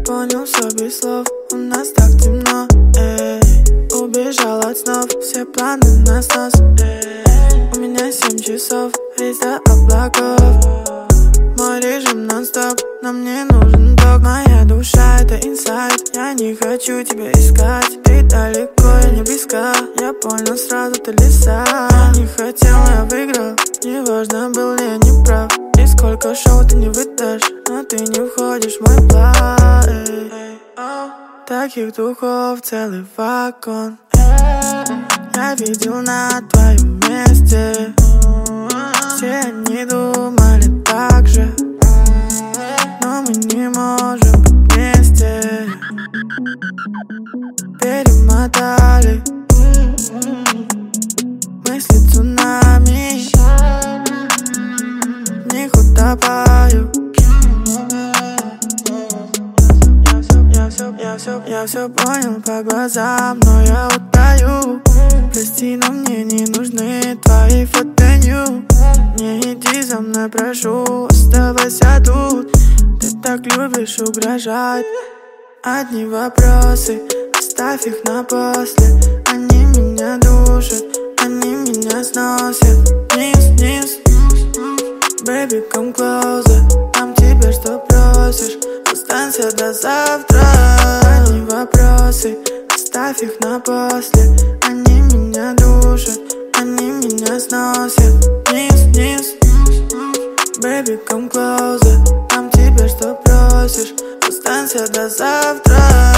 понял все без слов. У нас так темно, убежал от снов. Все планы на снос, у меня 7 часов, рейс до облаков. Мой режим нон-стоп, но мне нужен ток. Моя душа — это инсайд, я не хочу тебя искать. Ты далеко, я не близко, я понял сразу, ты лиса. Я не хотел, я выиграл, неважно, был ли я неправ. И сколько шоу ты не выдашь, но ты не входишь в мой план. Таких духов целый вагон я видел на твоем месте. Все они думали так же, но мы не можем быть вместе. Перемотали мысли цунами, в них утопаю. Я все понял по глазам, но я утаю. Прости, но мне не нужны твои фотонью. Не иди за мной, прошу, оставайся тут. Ты так любишь угрожать. Одни вопросы, оставь их на после. Они меня душат, они меня сносят. Вниз, вниз, baby, come closer. Там тебе что просишь, останься до завтра. Одни вопросы, оставь их на после. Они меня душат, они меня сносят. Вниз, вниз, baby, come closer. Там тебе что просишь, останься до завтра.